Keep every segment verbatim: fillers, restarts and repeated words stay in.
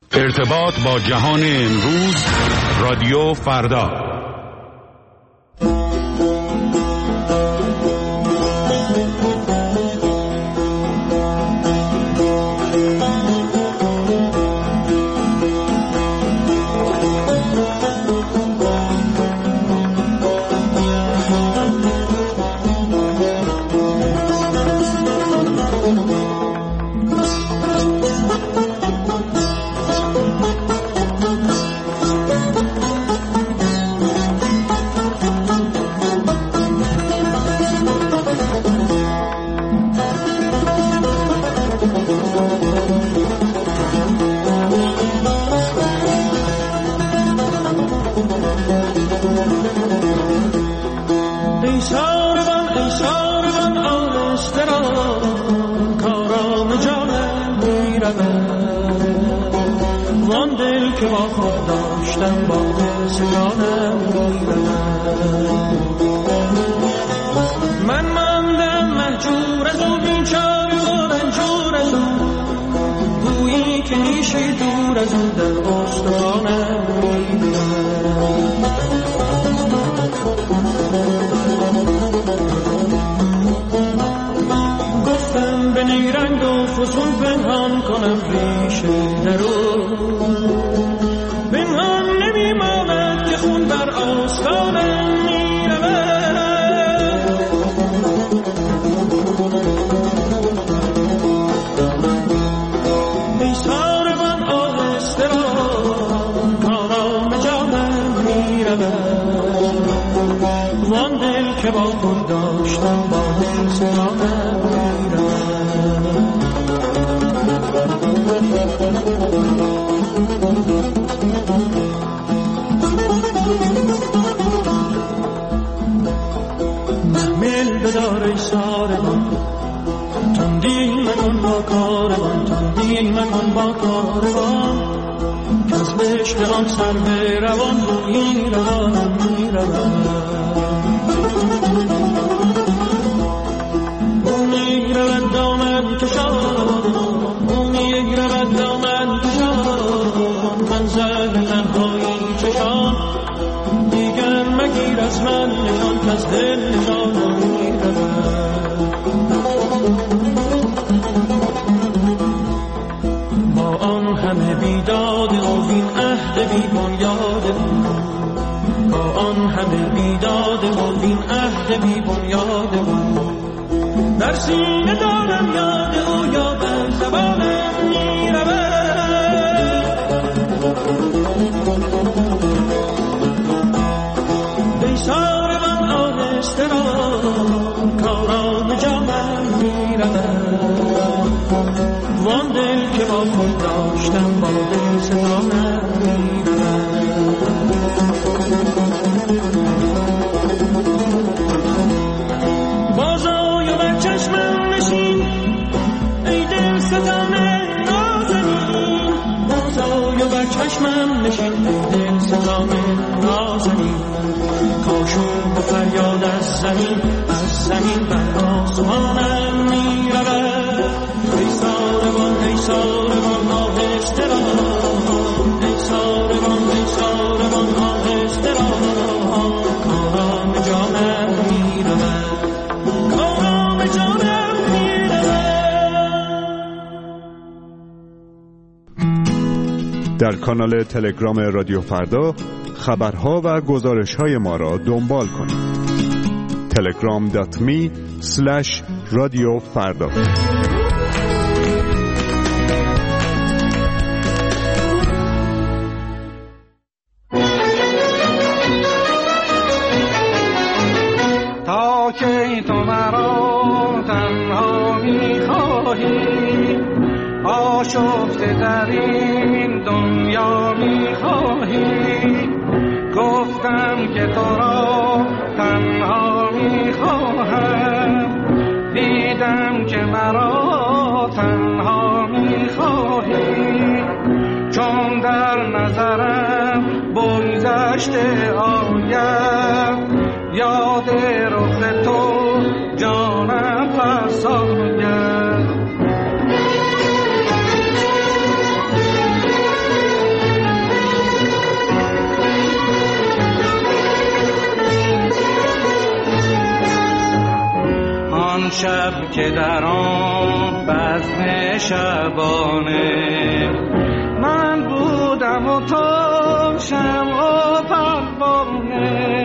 ارتباط با جهان امروز، رادیو فردا. که با خود داشتم با سجانم من ماندم مهجور از او بیچاره و رنجور از او گویی که میشه دور از او در استخوانم گفتم به نیرنگ و فسون پنهان کنم ریشه در او پنهان نمیماند که خون بر آستانم میرود ای ساربان آهسته را کارام جانم میرود وان دل که با خود داشتم با سجانم محمل بدار ای ساربان تندی مکن با کاروان تندی مکن با کاروان که از بشت آن سر به روان روی روانم می روان او می رود دامن کشان او می رود دامن کشان منظر تنهایی چشان دیگر مگیر از من نشان که از دل نشانم می رود با آن همه بیداد و این عهد بی بنیاد با آن همه بیداد و این عهد بی بنیاد در سینه دارم یاد او یا بر زبانم می رود ای ساربان آهسته را کارام جانم می رود وان دل که با خود داشتم با دل ستانم می رود بازای بر چشمم نشین ای دل ستانه نازنین بازای بر چشمم نشین ای دل ستانه نازنین کاشون با فریاد از زمین از زمین بر آسمانم می رود ای ساربان ای ساربان آهسته را ای ساربان ای ساربان آهسته را کارام جانم می رود کارام جانم می رود. در کانال تلگرام رادیو فردا خبرها و گزارش‌های ما را دنبال کنید. تلگرام دات می اسلش رادیو فردا. تا که تو مرا تنها می‌خواهی آشفته در این دنیا می‌خواهی گفتم که تو را تنها می‌خواهم دیدم که مرا تنها می‌خواهی چون در نظرم بگذشته آید یاد رخ تو جانم فرساید شب که در آن بزم شبانه من بودم و تو شمع و پروانه.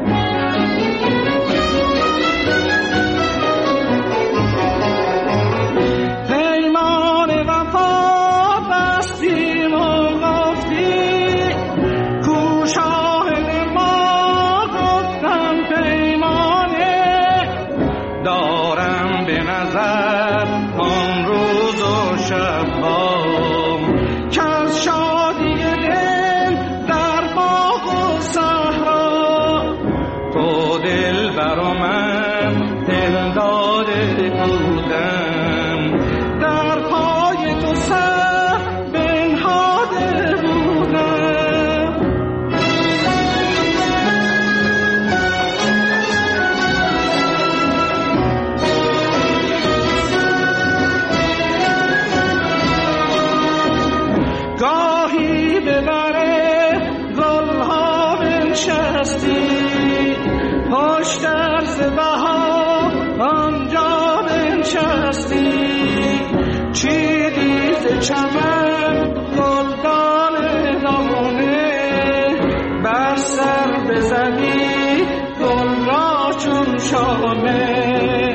چمن گلدان دامونه بر سر بزنی گل را چون شانه.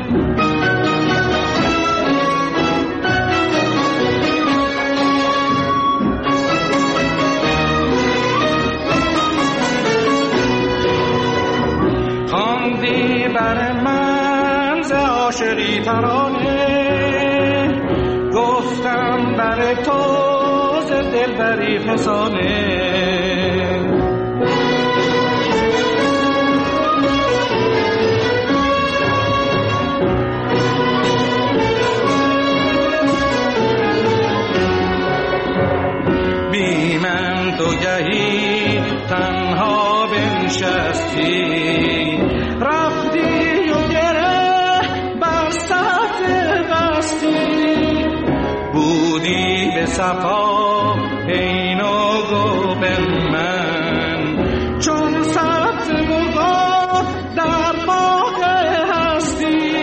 خواندی بر من ز عاشقی ترانه گفتم بر تو ز دلبری فسانه. بی من تو گهی تنها بنشستی رفتی و گره بر سطح بستی بودی به صفا عین و گوب من چون سبز مرغ در باغ هستی.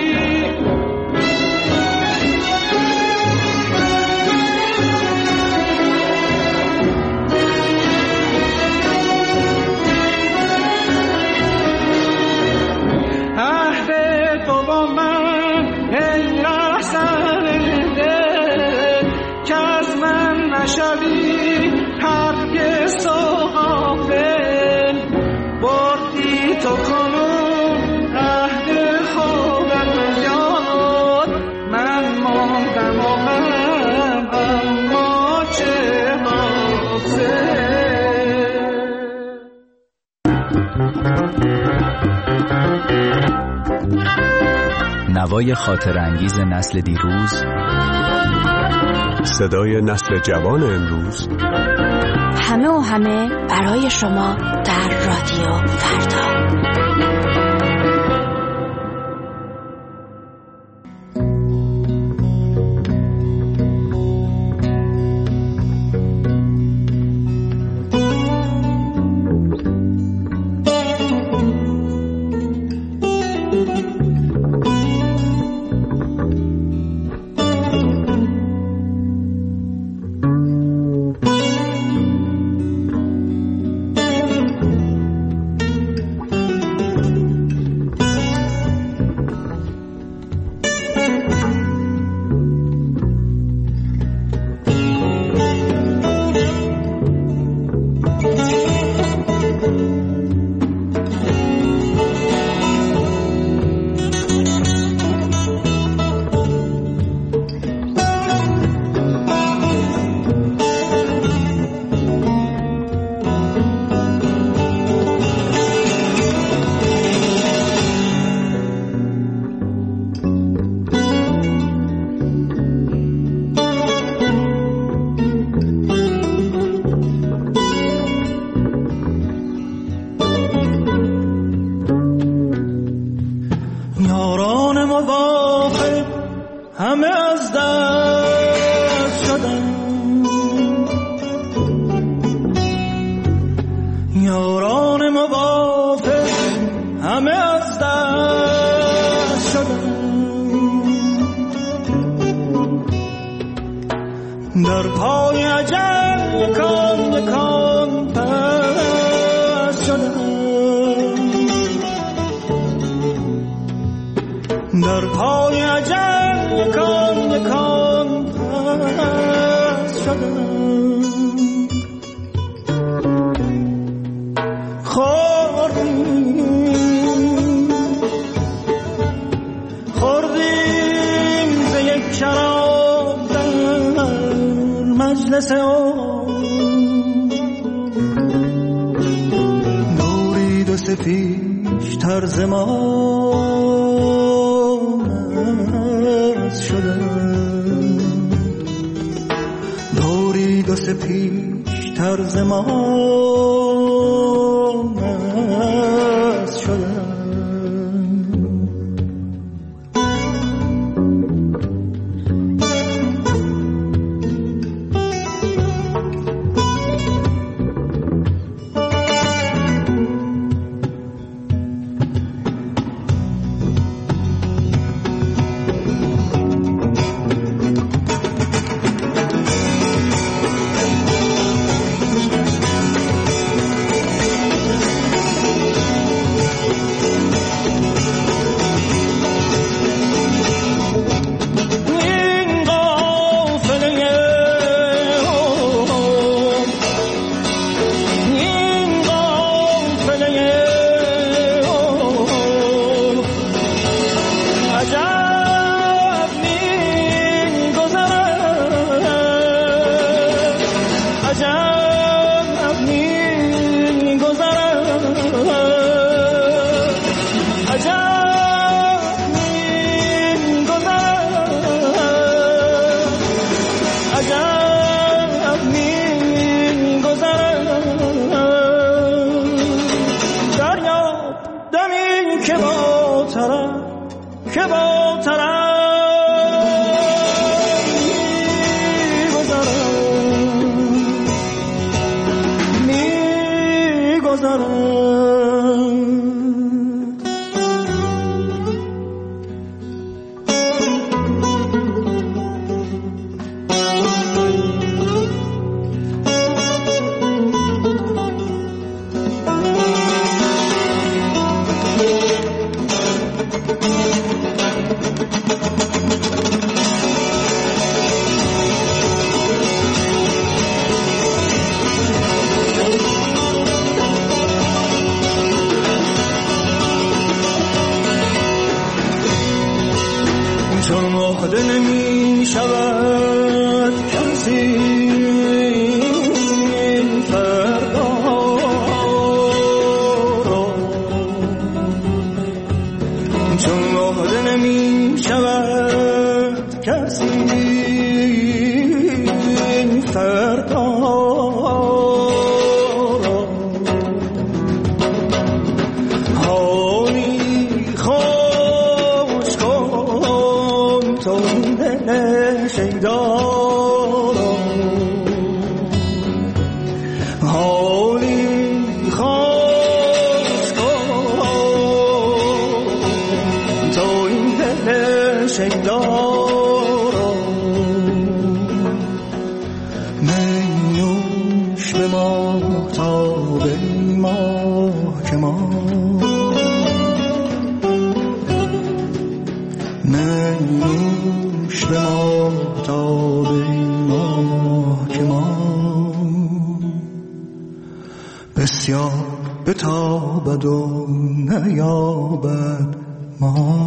عهد تو با من ای رهزن دل که از من نشوی هرگز تو غافل بردی تو کنون عهد خودت یاد من ماندم و غم اما چه حاصل. نوای خاطر انگیز نسل دیروز، صدای نسل جوان امروز، همه و همه برای شما در رادیو فردا. پای عجب یکان یکان پس شدم، در پای عجب یکان یکان پس شدم. خوردیم خوردیم ز یک شراب در مجلس آن، دورید و سپیش طرز ما شدم، دورید و سپیش طرز ما شدم. بتابد و نیابد ما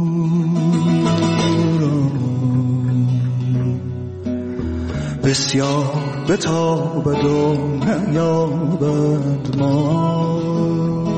را، بسیار بتابد و نیابد ما